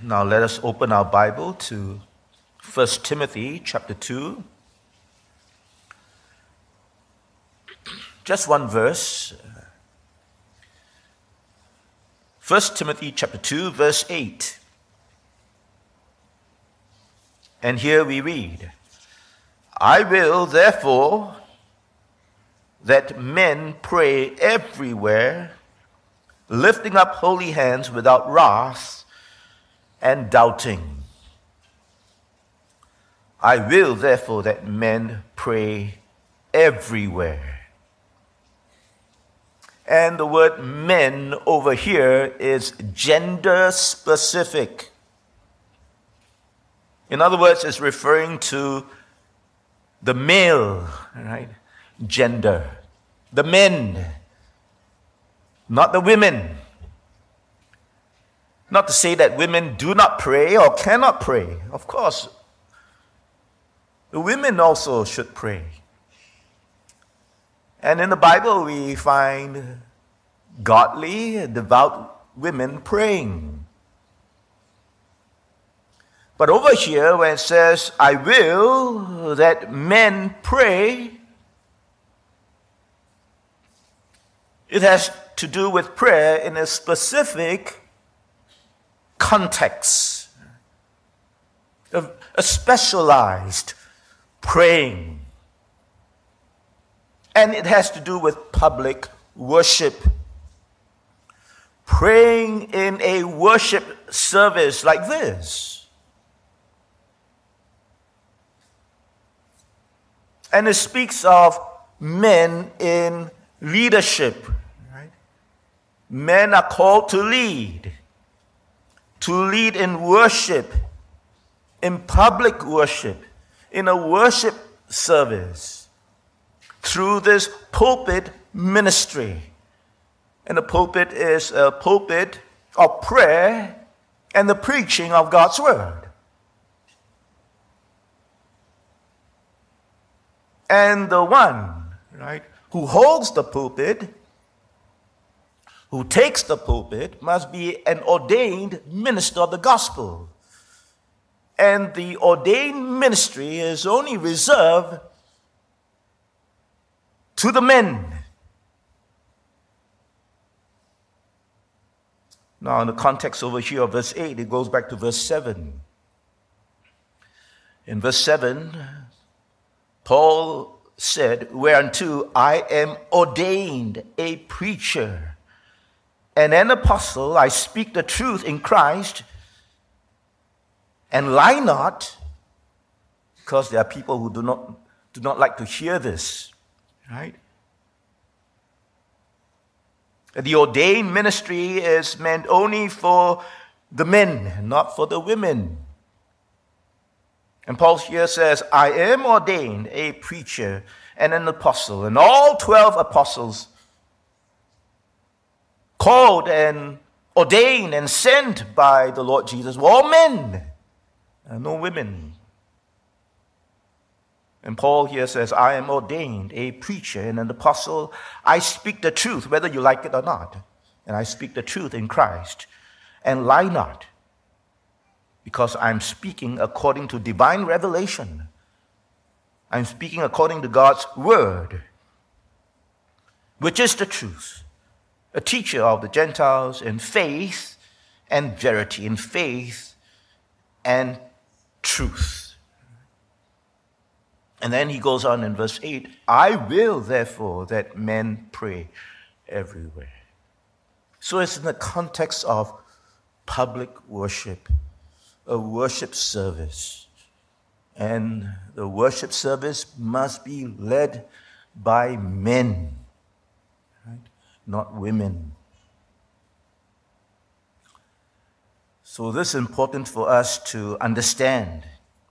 Now let us open our Bible to 1 Timothy chapter 2. Just one verse. 1 Timothy chapter 2, verse 8. And here we read, I will therefore that men pray everywhere, lifting up holy hands without wrath and doubting. I will therefore that men pray everywhere. And the word men over here is gender specific. In other words, it's referring to the male, right? Gender. The men, not the women. Not to say that women do not pray or cannot pray. Of course, the women also should pray. And in the Bible, we find godly, devout women praying. But over here, when it says, I will that men pray, it has to do with prayer in a specific context, a specialized praying. And it has to do with public worship. Praying in a worship service like this. And it speaks of men in leadership. Right? Men are called to lead in worship, in public worship, in a worship service, through this pulpit ministry. And the pulpit is a pulpit of prayer and the preaching of God's word. And the one, right, who holds the pulpit, who takes the pulpit, must be an ordained minister of the gospel. And the ordained ministry is only reserved to the men. Now, in the context over here of verse 8, it goes back to verse 7. In verse 7, Paul said, whereunto I am ordained a preacher and an apostle, I speak the truth in Christ, and lie not, because there are people who do not like to hear this. Right? The ordained ministry is meant only for the men, not for the women. And Paul here says, I am ordained a preacher and an apostle. And all 12 apostles called and ordained and sent by the Lord Jesus were all men, and no women. And Paul here says, I am ordained a preacher and an apostle. I speak the truth, whether you like it or not. And I speak the truth in Christ. And lie not, because I'm speaking according to divine revelation. I'm speaking according to God's word, which is the truth. A teacher of the Gentiles in faith and verity, in faith and truth. And then he goes on in verse 8, I will therefore that men pray everywhere. So it's in the context of public worship, a worship service. And the worship service must be led by men, right? Not women. So this is important for us to understand.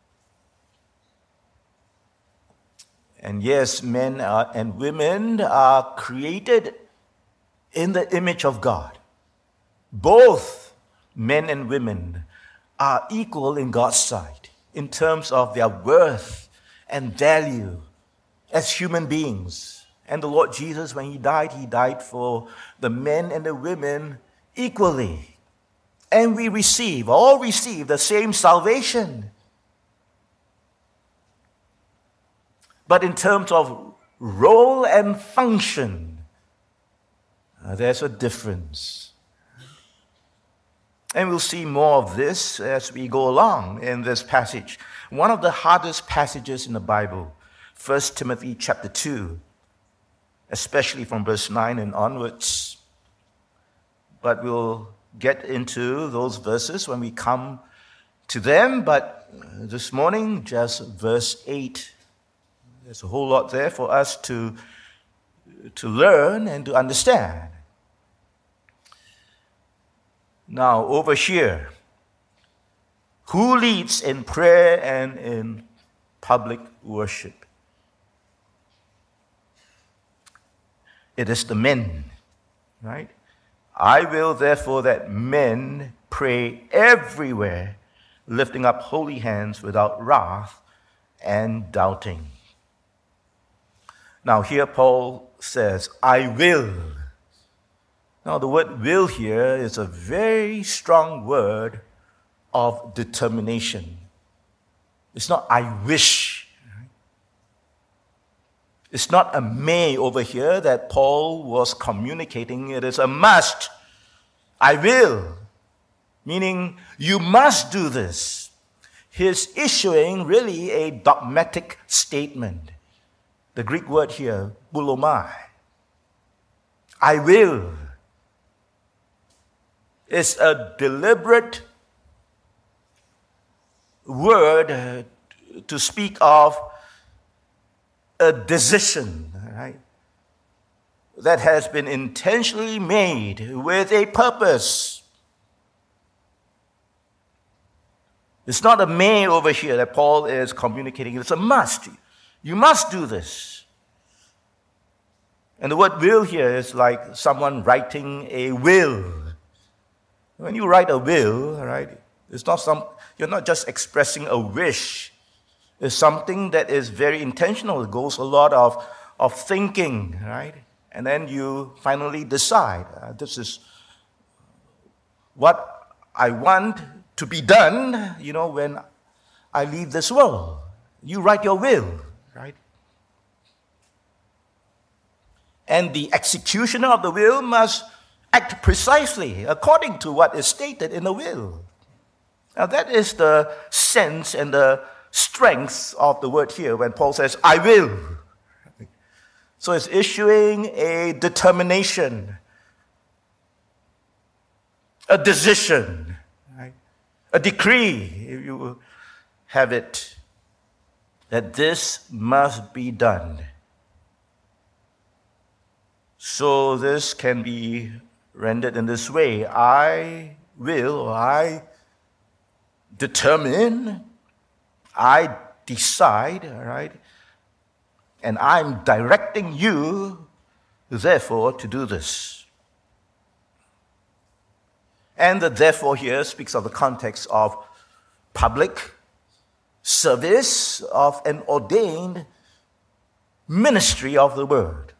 And yes, men and women are created in the image of God. Both men and women are equal in God's sight in terms of their worth and value as human beings. And the Lord Jesus, when he died for the men and the women equally. And we all receive the same salvation. But in terms of role and function, there's a difference. And we'll see more of this as we go along in this passage. One of the hardest passages in the Bible, 1 Timothy chapter 2, especially from verse 9 and onwards. But we'll get into those verses when we come to them. But this morning, just verse 8. There's a whole lot there for us to learn and to understand. Now, over here, who leads in prayer and in public worship? It is the men, right? I will therefore that men pray everywhere, lifting up holy hands without wrath and doubting. Now here Paul says, I will. Now the word will here is a very strong word of determination. It's not I wish. It's not a may over here that Paul was communicating. It is a must. I will. Meaning you must do this. He's issuing really a dogmatic statement. The Greek word here, boulomai. I will. It's a deliberate word to speak of a decision, right, that has been intentionally made with a purpose. It's not a may over here that Paul is communicating. It's a must. You must do this. And the word will here is like someone writing a will. When you write a will, right, it's not you're not just expressing a wish. It's something that is very intentional. It goes a lot of thinking, right? And then you finally decide, this is what I want to be done, when I leave this world. You write your will, right? And the executioner of the will must act precisely according to what is stated in the will. Now that is the sense and the strength of the word here when Paul says, I will. So it's issuing a determination, a decision, right? A decree, if you will have it, that this must be done. So this can be rendered in this way. I will, or I determine, I decide, all right, and I'm directing you, therefore, to do this. And the therefore here speaks of the context of public service of an ordained ministry of the word.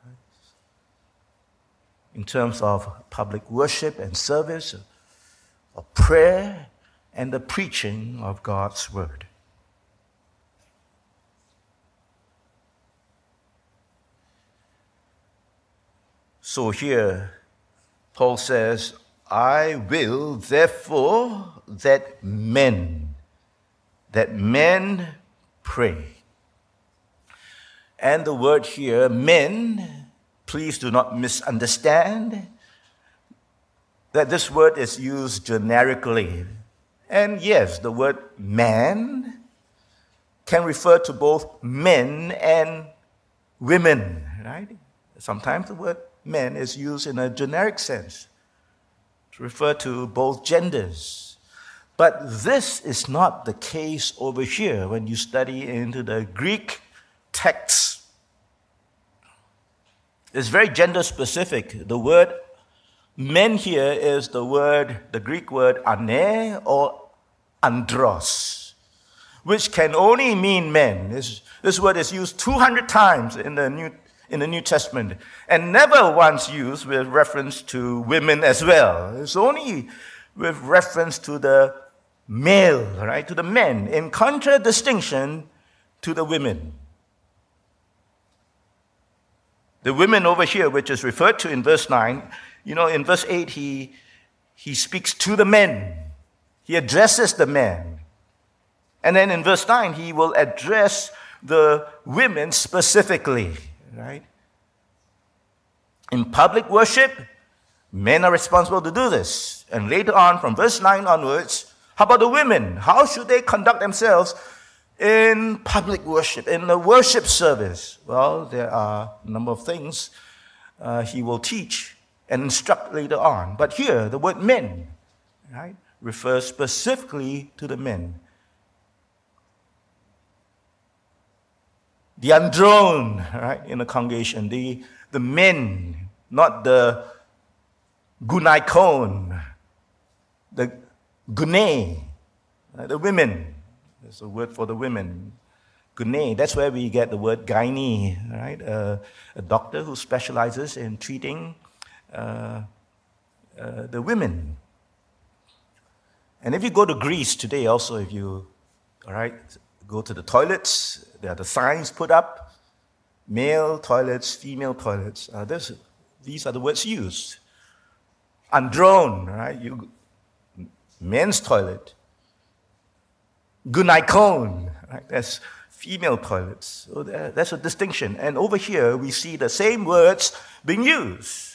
In terms of public worship and service, of prayer, and the preaching of God's word. So here, Paul says, I will therefore that men pray. And the word here, men, please do not misunderstand that this word is used generically. And yes, the word man can refer to both men and women, right? Sometimes the word men is used in a generic sense to refer to both genders. But this is not the case over here when you study into the Greek text. It's very gender specific. The word men here is the Greek word ane or andros, which can only mean men. This word is used 200 times in the New Testament, and never once used with reference to women as well. It's only with reference to the male, right, to the men, in contradistinction to the women. The women over here, which is referred to in verse 9, in verse 8, he speaks to the men. He addresses the men. And then in verse 9, he will address the women specifically, right? In public worship, men are responsible to do this. And later on, from verse 9 onwards, how about the women? How should they conduct themselves in public worship, in the worship service? Well, there are a number of things he will teach and instruct later on. But here, the word men, right, refers specifically to the men. The andron, right, in the congregation, the men, not the gunaikon, the gune, the women. There's a word for the women. Gune, that's where we get the word gynae, right? A doctor who specializes in treating the women. And if you go to Greece today also, if you, go to the toilets, there are the signs put up, male toilets, female toilets. These are the words used. Andron, right? Men's toilet. Gunaikon, right? That's female toilets. So that's a distinction. And over here, we see the same words being used.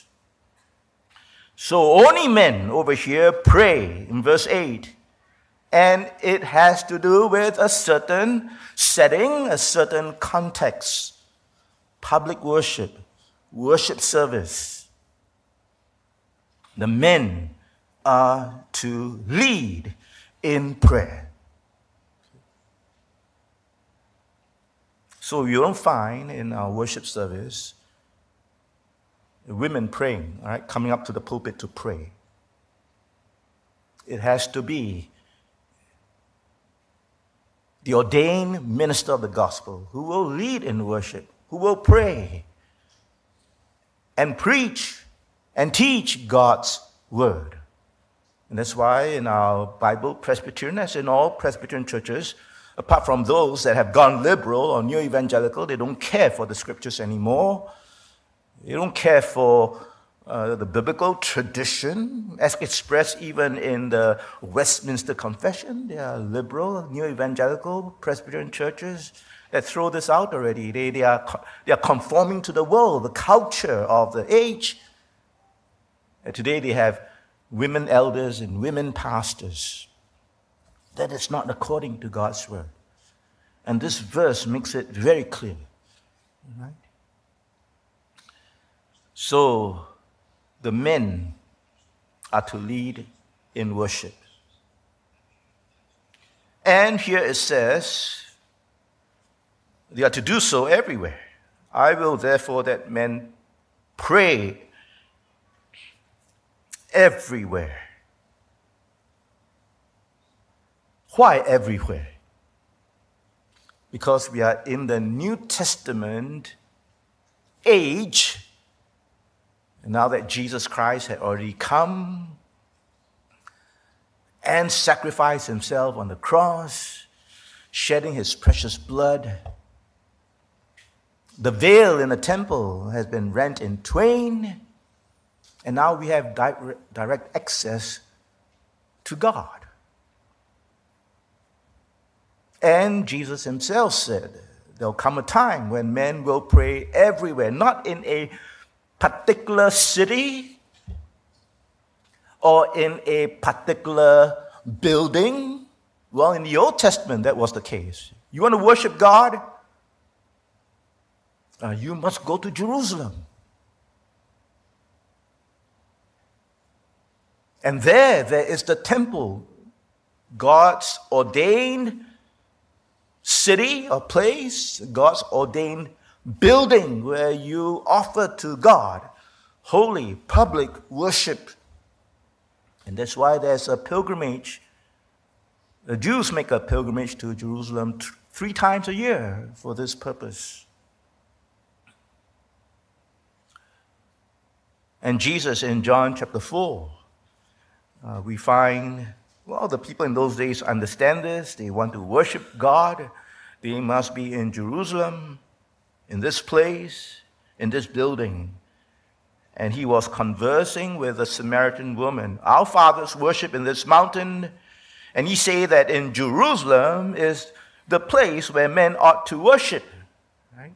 So only men over here pray in verse 8. And it has to do with a certain setting, a certain context. Public worship, worship service. The men are to lead in prayer. So you don't find in our worship service women praying, all right, coming up to the pulpit to pray. It has to be the ordained minister of the gospel who will lead in worship, who will pray and preach and teach God's word. And that's why in our Bible Presbyterian, as in all Presbyterian churches, apart from those that have gone liberal or new evangelical, they don't care for the scriptures anymore. They don't care for the biblical tradition, as expressed even in the Westminster Confession. There are liberal, new evangelical Presbyterian churches that throw this out already. They are conforming to the world, the culture of the age. And today they have women elders and women pastors. That is not according to God's word. And this verse makes it very clear. Right? So, the men are to lead in worship. And here it says, they are to do so everywhere. I will therefore that men pray everywhere. Why everywhere? Because we are in the New Testament age. Now that Jesus Christ had already come and sacrificed himself on the cross, shedding his precious blood, the veil in the temple has been rent in twain, and now we have direct access to God. And Jesus himself said, there'll come a time when men will pray everywhere, not in a particular city or in a particular building. Well, in the Old Testament, that was the case. You want to worship God? You must go to Jerusalem. And there is the temple, God's ordained city or place, God's ordained building where you offer to God holy public worship. And that's why there's a pilgrimage. The Jews make a pilgrimage to Jerusalem 3 times a year for this purpose. And Jesus in John chapter 4 We find, well, the people in those days understand this. They want to worship God. They must be in Jerusalem, in this place, in this building. And he was conversing with a Samaritan woman. Our fathers worship in this mountain. And he said that in Jerusalem is the place where men ought to worship. Right?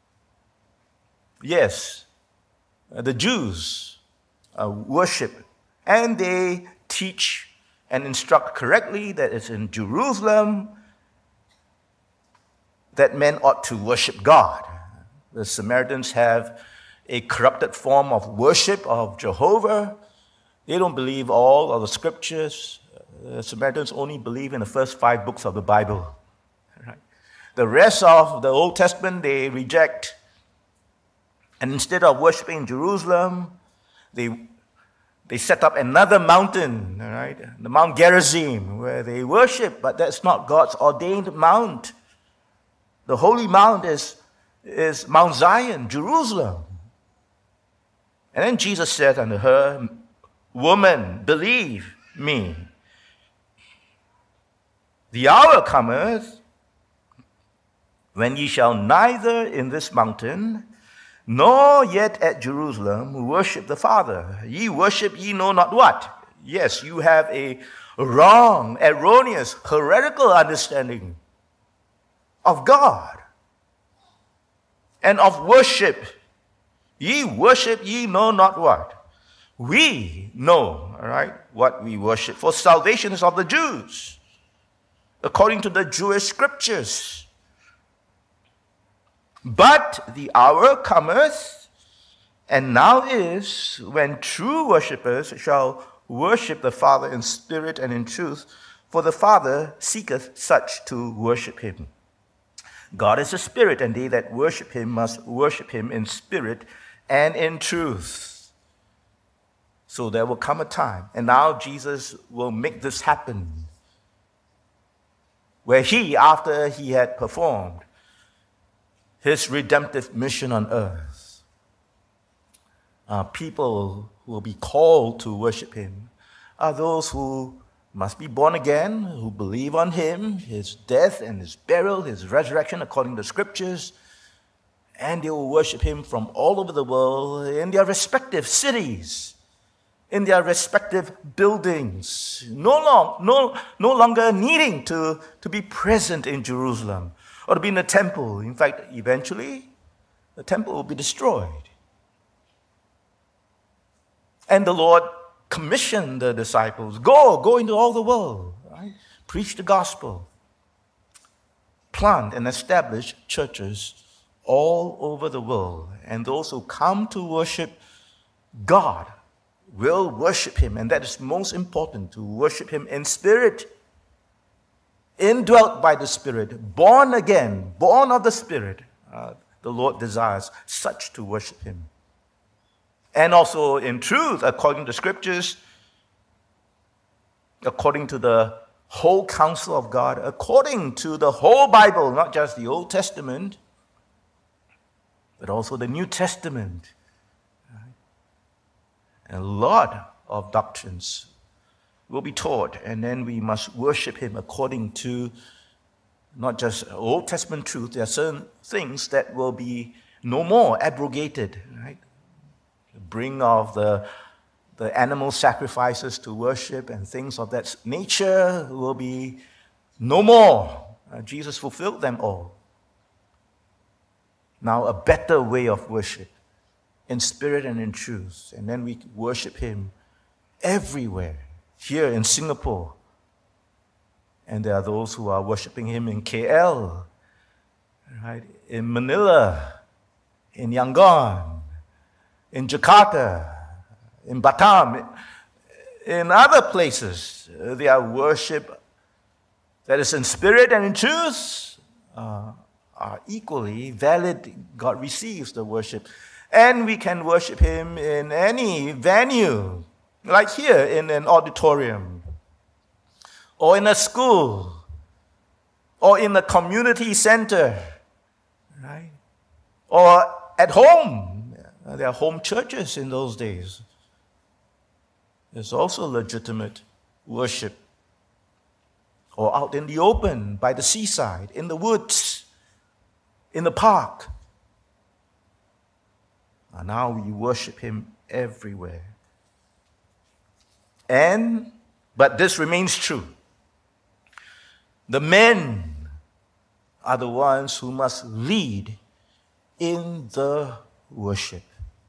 Yes, the Jews worship. And they teach and instruct correctly that it's in Jerusalem that men ought to worship God. The Samaritans have a corrupted form of worship of Jehovah. They don't believe all of the scriptures. The Samaritans only believe in the first 5 books of the Bible. Right? The rest of the Old Testament they reject. And instead of worshiping in Jerusalem, they set up another mountain, right? The Mount Gerizim, where they worship, but that's not God's ordained mount. The holy mount is Mount Zion, Jerusalem. And then Jesus said unto her, Woman, believe me. The hour cometh when ye shall neither in this mountain nor yet at Jerusalem worship the Father. Ye worship ye know not what. Yes, you have a wrong, erroneous, heretical understanding of God and of worship. Ye worship ye know not what. We know, all right, what we worship. For salvation is of the Jews, according to the Jewish scriptures. But the hour cometh, and now is, when true worshippers shall worship the Father in spirit and in truth, for the Father seeketh such to worship him. God is a spirit, and they that worship him must worship him in spirit and in truth. So there will come a time, and now Jesus will make this happen, where he, after he had performed his redemptive mission on earth, people who will be called to worship him are those who must be born again, who believe on him, his death and his burial, his resurrection according to the scriptures, and they will worship him from all over the world in their respective cities, in their respective buildings, no longer needing to be present in Jerusalem or to be in the temple. In fact, eventually, the temple will be destroyed. And the Lord commissioned the disciples, go into all the world, right? Preach the gospel, plant and establish churches all over the world. And those who come to worship God will worship him. And that is most important, to worship him in spirit, indwelt by the Spirit, born again, born of the Spirit. The Lord desires such to worship him. And also in truth, according to scriptures, according to the whole counsel of God, according to the whole Bible, not just the Old Testament, but also the New Testament. And a lot of doctrines will be taught, and then we must worship him according to not just Old Testament truth. There are certain things that will be no more, abrogated, right? The bring of the animal sacrifices to worship and things of that nature will be no more. Jesus fulfilled them all. Now a better way of worship, in spirit and in truth. And then we worship him everywhere. Here in Singapore, and there are those who are worshiping him in KL, right? In Manila, in Yangon, in Jakarta, in Batam, in other places. Their worship that is in spirit and in truth are equally valid. God receives the worship. And we can worship him in any venue, like here in an auditorium, or in a school, or in a community center, right? Or at home. There are home churches in those days. is also legitimate worship. Or out in the open, by the seaside, in the woods, in the park. And now we worship him everywhere. But this remains true. The men are the ones who must lead in the worship.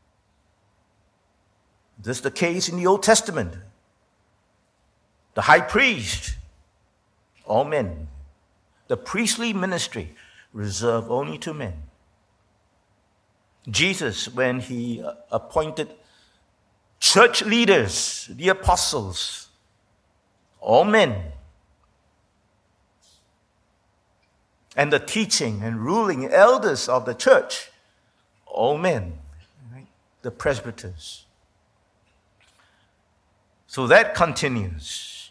This is the case in the Old Testament. The high priest, all men. The priestly ministry reserved only to men. Jesus, when he appointed church leaders, the apostles, all men. And the teaching and ruling elders of the church, all men. Right? The presbyters. So that continues.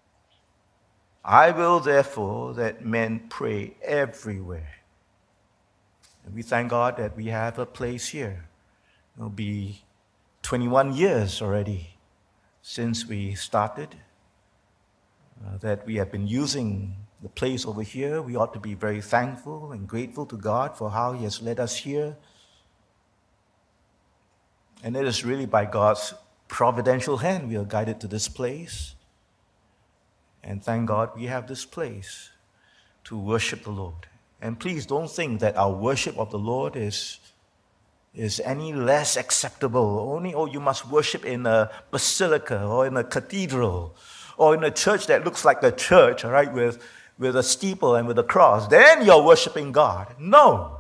I will therefore that men pray everywhere. And we thank God that we have a place here. It'll be 21 years already since we started, that we have been using the place over here. We ought to be very thankful and grateful to God for how he has led us here. And it is really by God's providential hand we are guided to this place. And thank God we have this place to worship the Lord. And please don't think that our worship of the Lord is any less acceptable. Only, you must worship in a basilica or in a cathedral or in a church that looks like a church, all right, with a steeple and with a cross. Then you're worshiping God. No.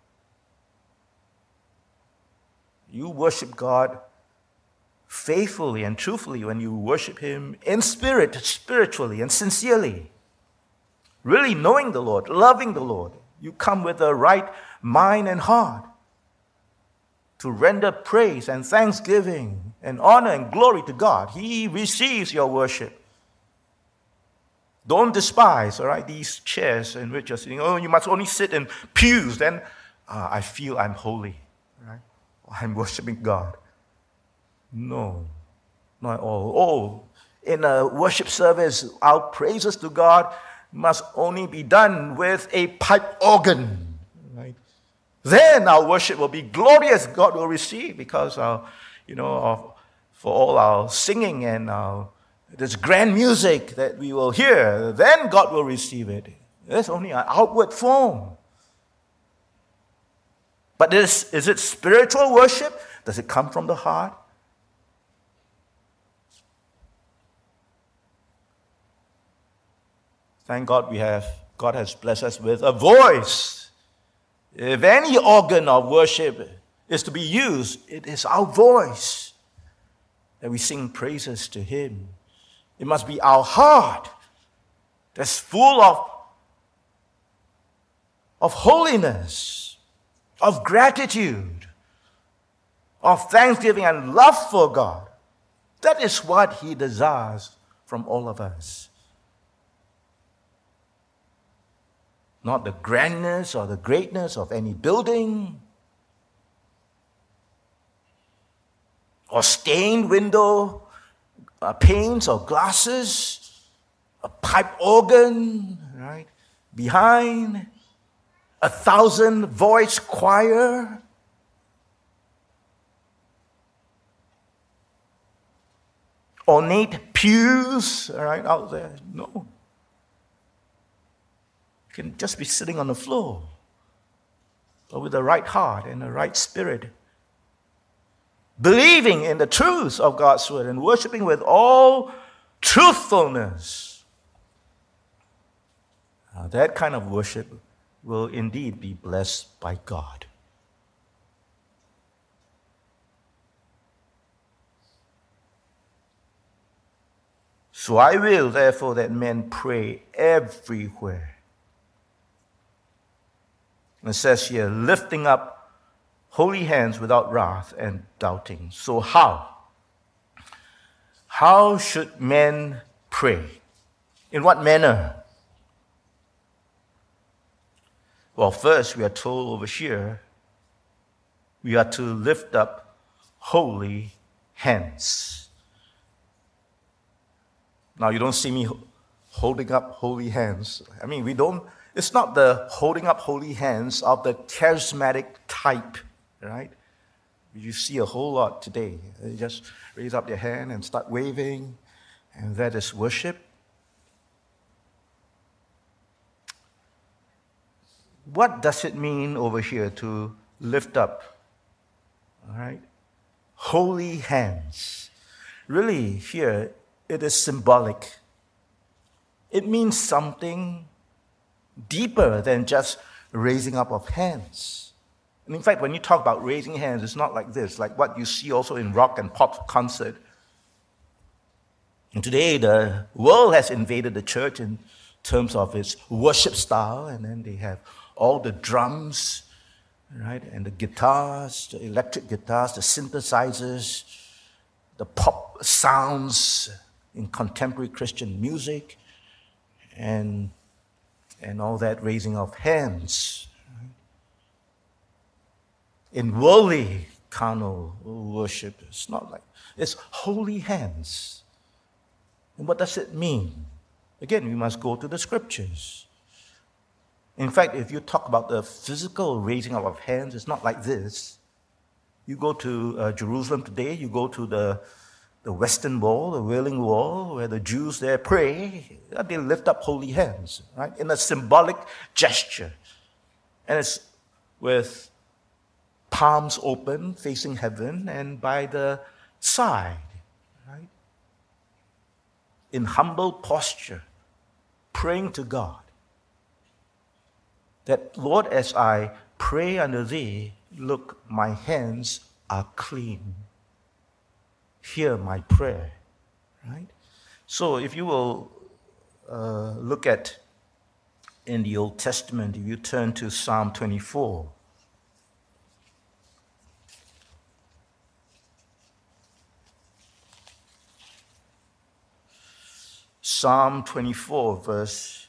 You worship God faithfully and truthfully when you worship him in spirit, spiritually and sincerely. Really knowing the Lord, loving the Lord. You come with the right mind and heart to render praise and thanksgiving and honor and glory to God. He receives your worship. Don't despise, all right, these chairs in which you're sitting. You must only sit in pews. Then I feel I'm holy. Right? I'm worshiping God. No, not at all. In a worship service, our praises to God must only be done with a pipe organ. Right? Then our worship will be glorious. God will receive because for all our singing and this grand music that we will hear, then God will receive it. That's only an outward form. But is it spiritual worship? Does it come from the heart? Thank God God has blessed us with a voice. If any organ of worship is to be used, it is our voice that we sing praises to him. It must be our heart that's full of holiness, of gratitude, of thanksgiving and love for God. That is what he desires from all of us. Not the grandness or the greatness of any building, or stained window panes or glasses, a pipe organ, right? Behind, 1,000-voice choir. Ornate pews, all right, out there. No. You can just be sitting on the floor, but with the right heart and the right spirit, believing in the truth of God's word and worshiping with all truthfulness. That kind of worship will indeed be blessed by God. So I will, therefore, that men pray everywhere. And it says here, lifting up holy hands without wrath and doubting. So how? How should men pray? In what manner? Well, first we are told over here, we are to lift up holy hands. Now, you don't see me holding up holy hands. I mean, it's not the holding up holy hands of the charismatic type, right? You see a whole lot today. They just raise up their hand and start waving, and that is worship. What does it mean over here to lift up? All right? Holy hands. Really, here, it is symbolic. It means something deeper than just raising up of hands. And in fact, when you talk about raising hands, it's not like this, like what you see also in rock and pop concert. And today, the world has invaded the church in terms of its worship style, and then they have all the drums, right, and the guitars, the electric guitars, the synthesizers, the pop sounds in contemporary Christian music, and all that raising of hands. In worldly, carnal worship, it's not like, it's holy hands. And what does it mean? Again, we must go to the scriptures. In fact, if you talk about the physical raising up of hands, it's not like this. You go to Jerusalem today, you go to the Western Wall, the Wailing Wall, where the Jews there pray, they lift up holy hands, right, in a symbolic gesture. And it's with palms open, facing heaven, and by the side, right, in humble posture, praying to God. That, Lord, as I pray unto thee, look, my hands are clean. Hear my prayer, right? So if you will look at in the Old Testament, if you turn to Psalm 24, Psalm 24, verse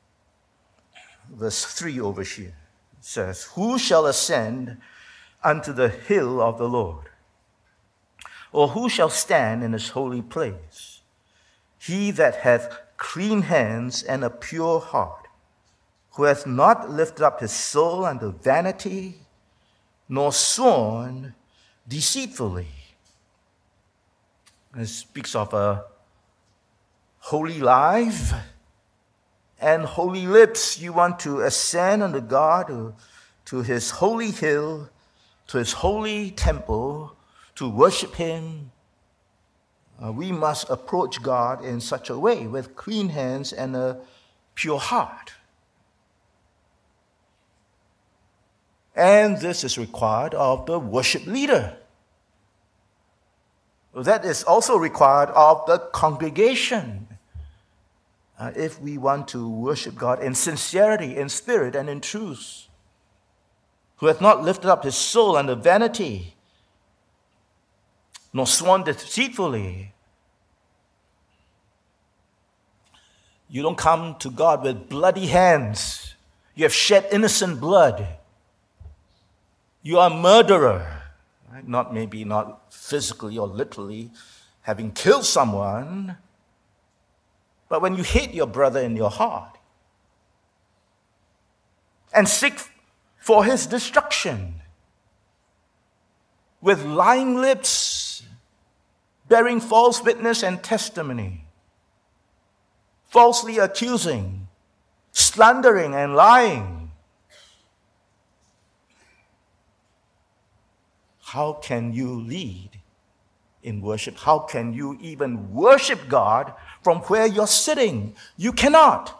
3 over here says, "Who shall ascend unto the hill of the Lord? Or who shall stand in his holy place? He that hath clean hands and a pure heart, who hath not lifted up his soul unto vanity, nor sworn deceitfully." It speaks of a holy life and holy lips. You want to ascend unto God, to his holy hill, to his holy temple, to worship him. We must approach God in such a way, with clean hands and a pure heart. And this is required of the worship leader. That is also required of the congregation. If we want to worship God in sincerity, in spirit, and in truth, who hath not lifted up his soul unto vanity, nor sworn deceitfully. You don't come to God with bloody hands. You have shed innocent blood. You are a murderer. Right? Not physically or literally having killed someone, but when you hate your brother in your heart and seek for his destruction with lying lips, bearing false witness and testimony, falsely accusing, slandering and lying, how can you lead in worship? How can you even worship God from where you're sitting? You cannot.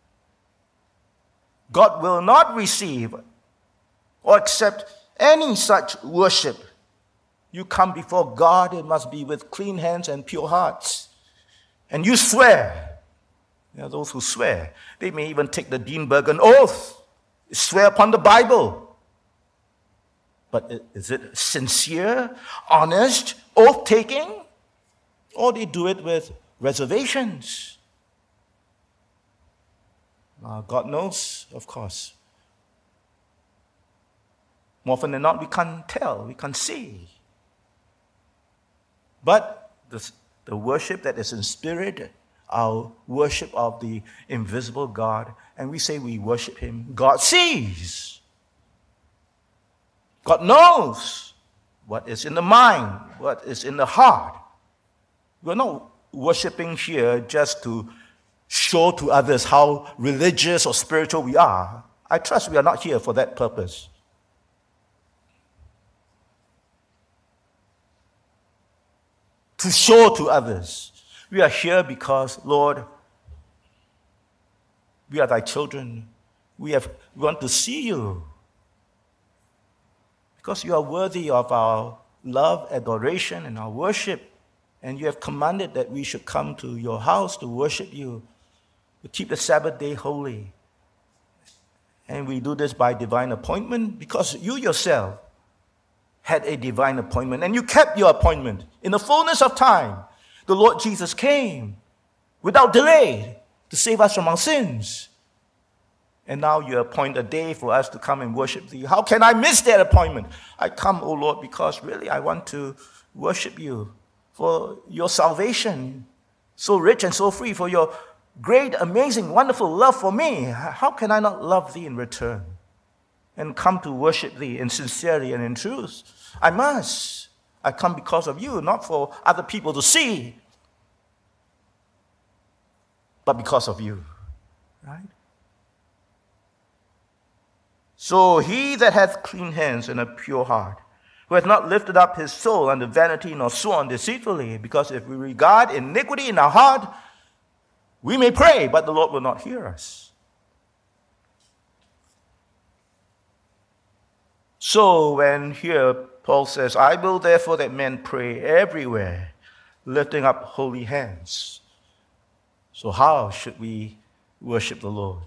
God will not receive or accept any such worship. You come before God, it must be with clean hands and pure hearts. And you swear. There are those who swear. They may even take the Dienbergen oath, swear upon the Bible. But is it sincere, honest, oath-taking? Or they do it with reservations? God knows, of course. More often than not, we can't tell, we can't see. But the worship that is in spirit, our worship of the invisible God, and we say we worship him, God sees. God knows what is in the mind, what is in the heart. We're not worshiping here just to show to others how religious or spiritual we are. I trust we are not here for that purpose. To show to others. We are here because, Lord, we are thy children. We want to see you. Because you are worthy of our love, adoration, and our worship. And you have commanded that we should come to your house to worship you, to keep the Sabbath day holy. And we do this by divine appointment because you yourself had a divine appointment and you kept your appointment. In the fullness of time, the Lord Jesus came without delay to save us from our sins. And now you appoint a day for us to come and worship thee. How can I miss that appointment? I come, O Lord, because really I want to worship you for your salvation, so rich and so free, for your great, amazing, wonderful love for me. How can I not love thee in return and come to worship thee in sincerity and in truth? I must. I come because of you, not for other people to see, but because of you, right? So he that hath clean hands and a pure heart, who hath not lifted up his soul unto vanity nor sworn deceitfully, because if we regard iniquity in our heart, we may pray, but the Lord will not hear us. So when here Paul says, I will therefore that men pray everywhere, lifting up holy hands. So how should we worship the Lord?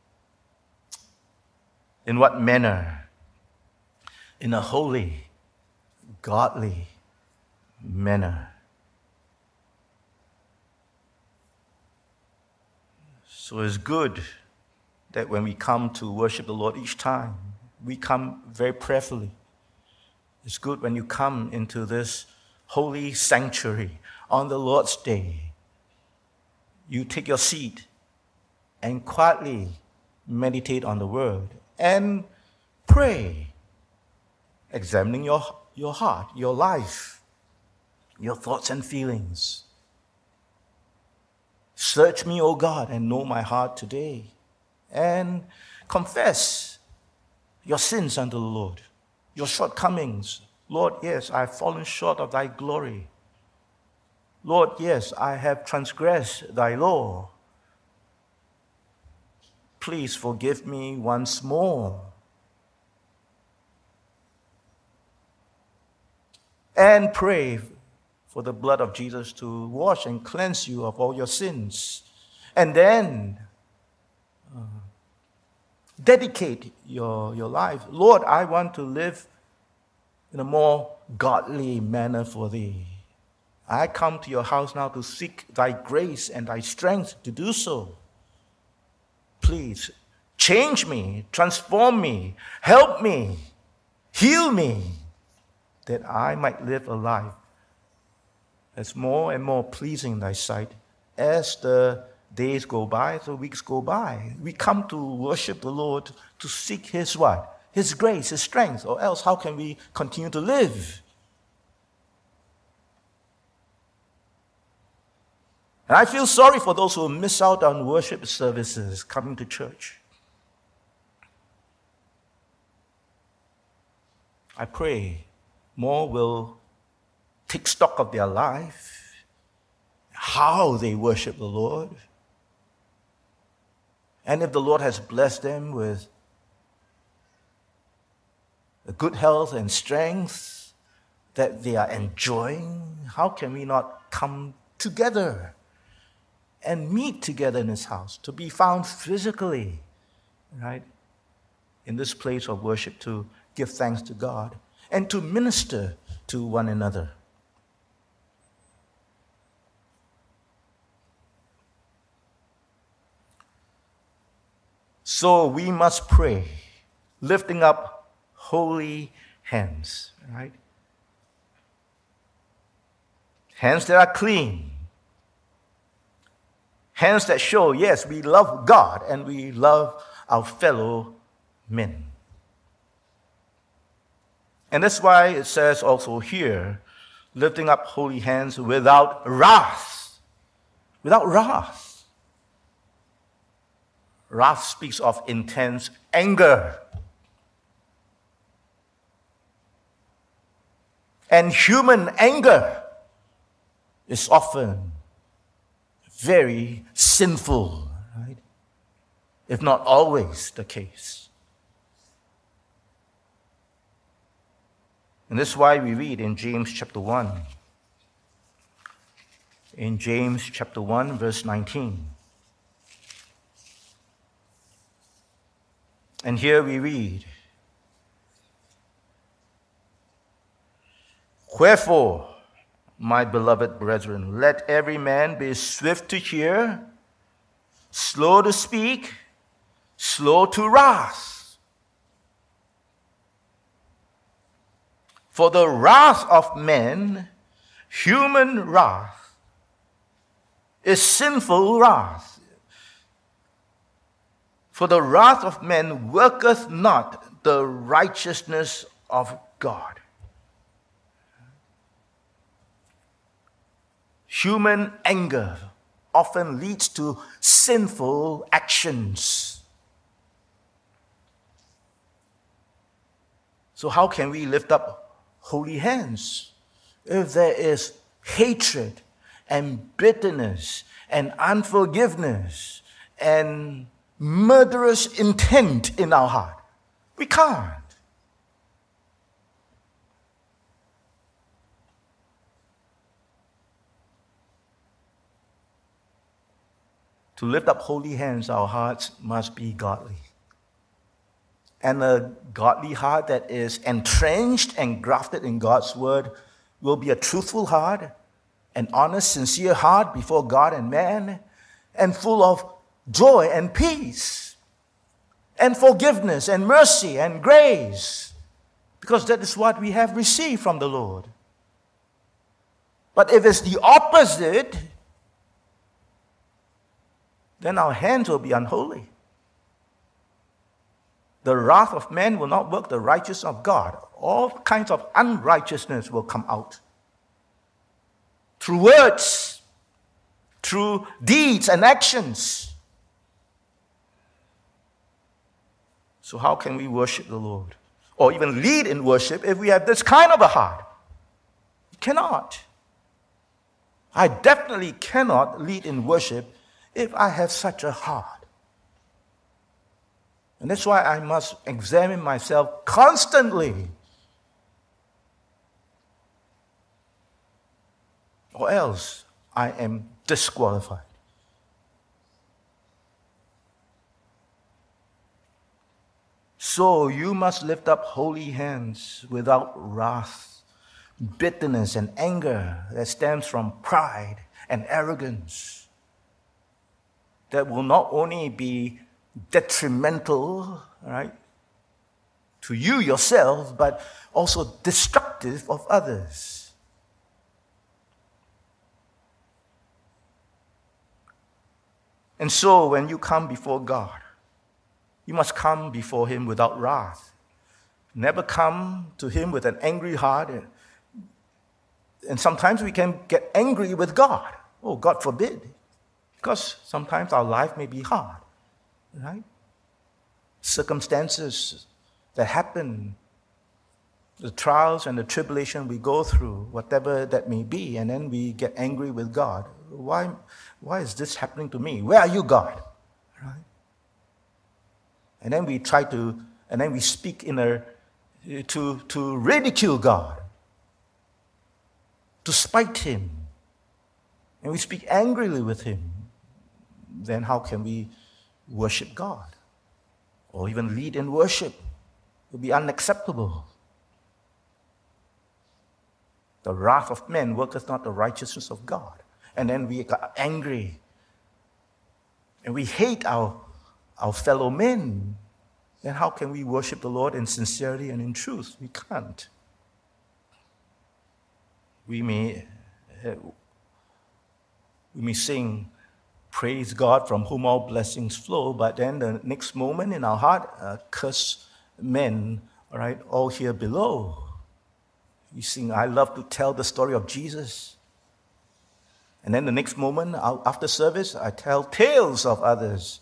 In what manner? In a holy, godly manner. So it's good that when we come to worship the Lord each time, we come very prayerfully. It's good when you come into this holy sanctuary on the Lord's day. You take your seat and quietly meditate on the word and pray, examining your heart, your life, your thoughts and feelings. Search me, O God, and know my heart today. And confess your sins unto the Lord, your shortcomings. Lord, yes, I have fallen short of thy glory. Lord, yes, I have transgressed thy law. Please forgive me once more. And pray for the blood of Jesus to wash and cleanse you of all your sins. And then dedicate your life. Lord, I want to live in a more godly manner for thee. I come to your house now to seek thy grace and thy strength to do so. Please change me, transform me, help me, heal me, that I might live a life that's more and more pleasing in thy sight as the days go by, the weeks go by. We come to worship the Lord to seek his what? His grace, his strength, or else how can we continue to live? And I feel sorry for those who miss out on worship services coming to church. I pray more will take stock of their life, how they worship the Lord. And if the Lord has blessed them with a good health and strength that they are enjoying, how can we not come together and meet together in his house, to be found physically, right, in this place of worship, to give thanks to God and to minister to one another? So we must pray, lifting up holy hands, right? Hands that are clean. Hands that show, yes, we love God and we love our fellow men. And that's why it says also here, lifting up holy hands without wrath. Without wrath. Wrath speaks of intense anger. And human anger is often very sinful, right? If not always the case. And this is why we read in James chapter 1. In James chapter 1, verse 19. And here we read, "Wherefore, my beloved brethren, let every man be swift to hear, slow to speak, slow to wrath. For the wrath of men, human wrath, is sinful wrath. For the wrath of men worketh not the righteousness of God." Human anger often leads to sinful actions. So how can we lift up holy hands if there is hatred and bitterness and unforgiveness and murderous intent in our heart? We can't. To lift up holy hands, our hearts must be godly. And a godly heart that is entrenched and grafted in God's word will be a truthful heart, an honest, sincere heart before God and man, and full of joy and peace, and forgiveness and mercy and grace, because that is what we have received from the Lord. But if it's the opposite, then our hands will be unholy. The wrath of man will not work the righteousness of God. All kinds of unrighteousness will come out. Through words, through deeds and actions. So how can we worship the Lord? Or even lead in worship if we have this kind of a heart? We cannot. I definitely cannot lead in worship if I have such a heart. And that's why I must examine myself constantly. Or else I am disqualified. So you must lift up holy hands without wrath, bitterness, and anger that stems from pride and arrogance. That will not only be detrimental, right, to you yourself, but also destructive of others. And so when you come before God, you must come before Him without wrath. Never come to Him with an angry heart. And sometimes we can get angry with God. Oh, God forbid. Because sometimes our life may be hard, right? Circumstances that happen, the trials and the tribulation we go through, whatever that may be, and then we get angry with God. Why is this happening to me? Where are you, God? Right? And then we speak to ridicule God, to spite Him, and we speak angrily with Him. Then how can we worship God? Or even lead in worship? It will be unacceptable. The wrath of men worketh not the righteousness of God. And then we are angry. And we hate our fellow men. Then how can we worship the Lord in sincerity and in truth? We can't. We may sing praise God from whom all blessings flow, but then the next moment in our heart, curse men, all right, all here below. You see, I love to tell the story of Jesus. And then the next moment, after service, I tell tales of others.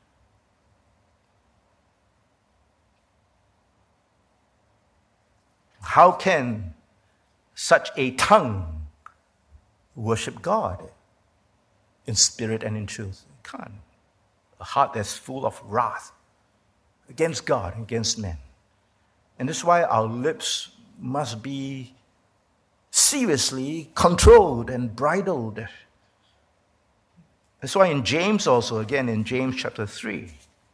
How can such a tongue worship God in spirit and in truth? It can't. A heart that's full of wrath against God and against men. And that's why our lips must be seriously controlled and bridled. That's why in James also, again in James chapter 3,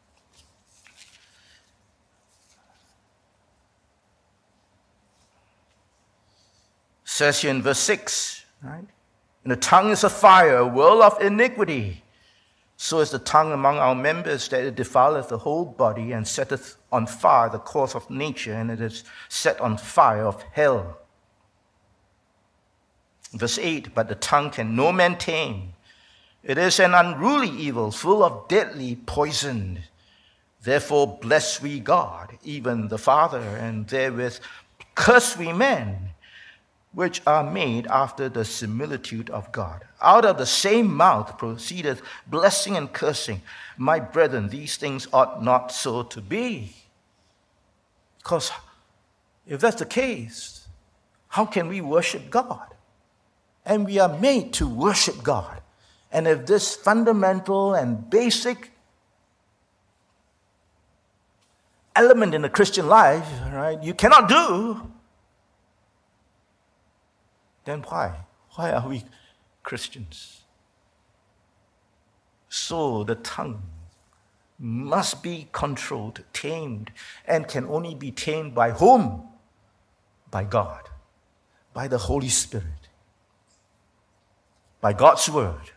says here in verse 6, right? And the tongue is a fire, a world of iniquity. So is the tongue among our members, that it defileth the whole body, and setteth on fire the course of nature, and it is set on fire of hell. Verse 8, but the tongue can no man tame. It is an unruly evil, full of deadly poison. Therefore bless we God, even the Father, and therewith curse we men, which are made after the similitude of God. Out of the same mouth proceedeth blessing and cursing. My brethren, these things ought not so to be. Because if that's the case, how can we worship God? And we are made to worship God. And if this fundamental and basic element in the Christian life, right, you cannot do, then why? Why are we Christians? So the tongue must be controlled, tamed, and can only be tamed by whom? By God, by the Holy Spirit, by God's word.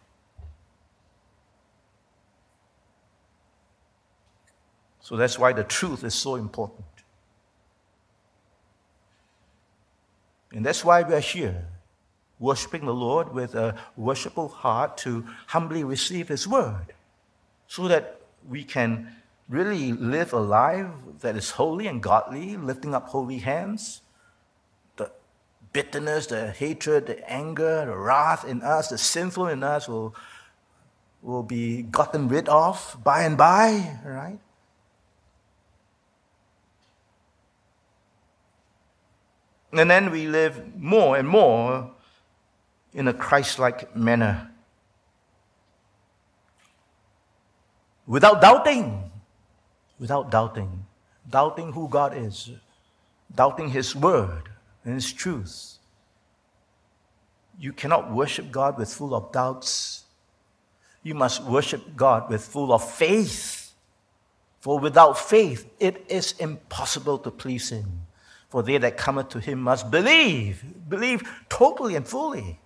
So that's why the truth is so important. And that's why we are here, worshiping the Lord with a worshipful heart to humbly receive His word, so that we can really live a life that is holy and godly, lifting up holy hands. The bitterness, the hatred, the anger, the wrath in us, the sinful in us will be gotten rid of by and by, right? And then we live more and more in a Christ-like manner, without doubting who God is, doubting His word and His truth. You cannot worship God with full of doubts. You must worship God with full of faith. For without faith, it is impossible to please Him. For they that cometh to Him must believe totally and fully.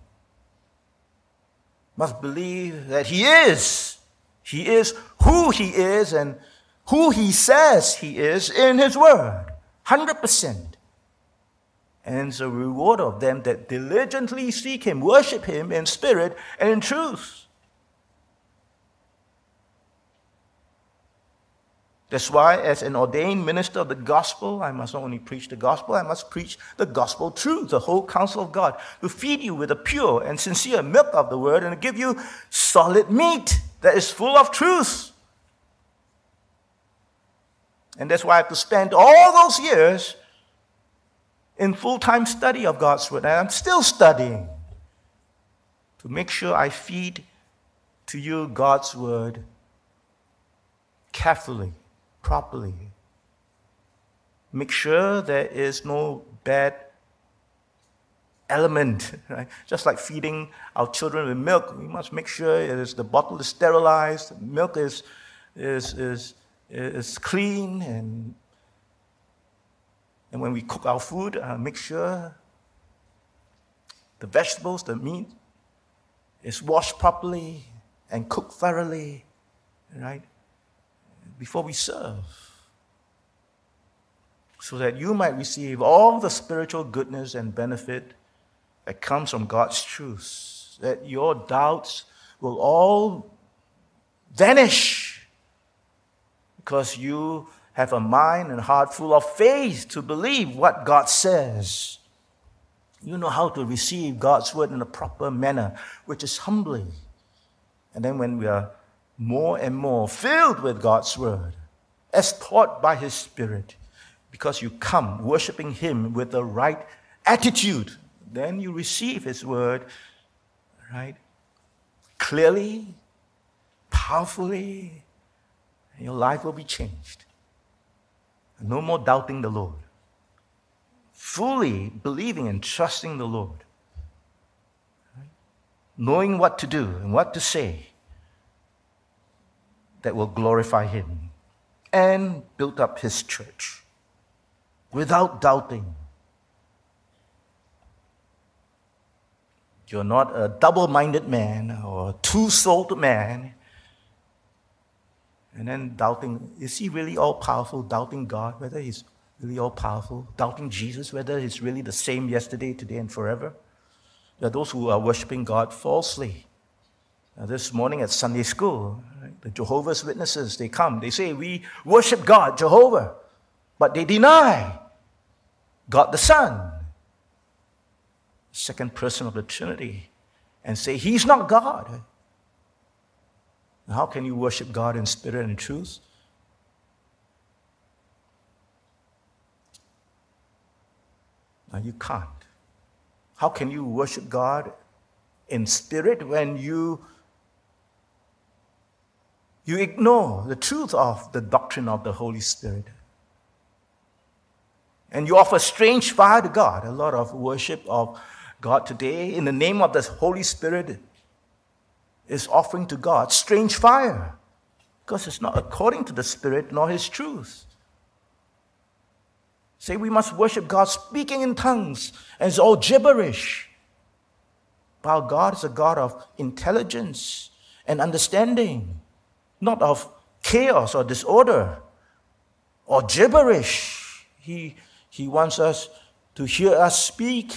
Must believe that He is who He is and who He says He is in His word, 100%. And it's a reward of them that diligently seek Him, worship Him in spirit and in truth. That's why, as an ordained minister of the gospel, I must not only preach the gospel, I must preach the gospel truth, the whole counsel of God, to feed you with the pure and sincere milk of the word, and to give you solid meat that is full of truth. And that's why I have to spend all those years in full-time study of God's word, and I'm still studying to make sure I feed to you God's word carefully, properly. Make sure there is no bad element, right? Just like feeding our children with milk, we must make sure the bottle is sterilized, milk is clean, and when we cook our food, make sure the vegetables, the meat, is washed properly and cooked thoroughly, right? Before we serve, so that you might receive all the spiritual goodness and benefit that comes from God's truth, that your doubts will all vanish because you have a mind and heart full of faith to believe what God says. You know how to receive God's word in a proper manner, which is humbly. And then when we are more and more filled with God's word, as taught by His Spirit, because you come worshiping Him with the right attitude, then you receive His word, right? Clearly, powerfully, and your life will be changed. No more doubting the Lord. Fully believing and trusting the Lord. Right? Knowing what to do and what to say that will glorify Him. And build up His church without doubting. You're not a double-minded man or a two-souled man. And then doubting, is He really all-powerful? Doubting God, whether He's really all-powerful. Doubting Jesus, whether He's really the same yesterday, today, and forever. There are those who are worshiping God falsely. This morning at Sunday school, right, the Jehovah's Witnesses, they come. They say, we worship God, Jehovah. But they deny God the Son, second person of the Trinity, and say He's not God. How can you worship God in spirit and truth? Now you can't. How can you worship God in spirit when you ignore the truth of the doctrine of the Holy Spirit? And you offer strange fire to God. A lot of worship of God today in the name of the Holy Spirit is offering to God strange fire because it's not according to the Spirit nor His truth. Say we must worship God speaking in tongues and it's all gibberish. While God is a God of intelligence and understanding, not of chaos or disorder or gibberish. He wants us to hear us speak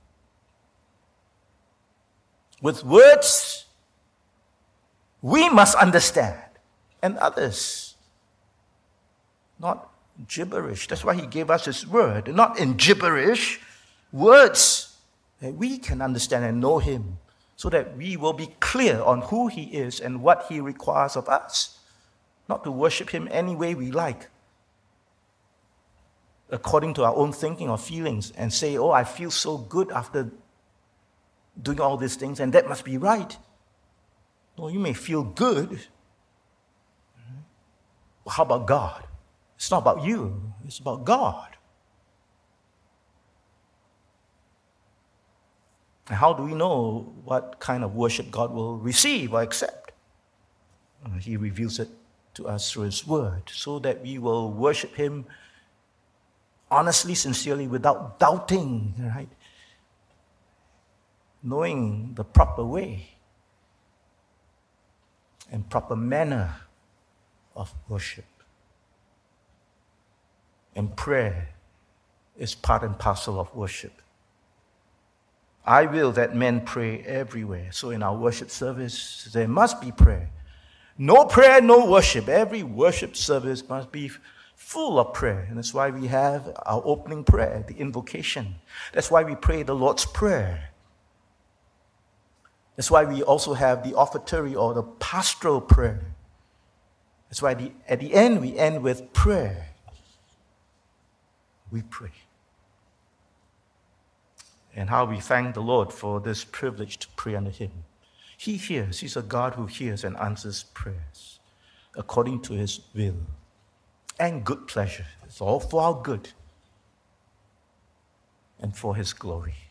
with words we must understand, and others, not gibberish. That's why He gave us His word, not in gibberish, words that we can understand and know Him, so that we will be clear on who He is and what He requires of us, not to worship Him any way we like, according to our own thinking or feelings, and say, oh, I feel so good after doing all these things, and that must be right. No, you may feel good. Well, how about God? It's not about you. It's about God. And how do we know what kind of worship God will receive or accept? He reveals it to us through His word, so that we will worship Him honestly, sincerely, without doubting, right? Knowing the proper way and proper manner of worship. And prayer is part and parcel of worship. I will that men pray everywhere. So in our worship service, there must be prayer. No prayer, no worship. Every worship service must be full of prayer. And that's why we have our opening prayer, the invocation. That's why we pray the Lord's Prayer. That's why we also have the offertory or the pastoral prayer. That's why at the end we end with prayer. We pray. And how we thank the Lord for this privilege to pray unto Him. He hears. He's a God who hears and answers prayers according to His will and good pleasure. It's all for our good and for His glory.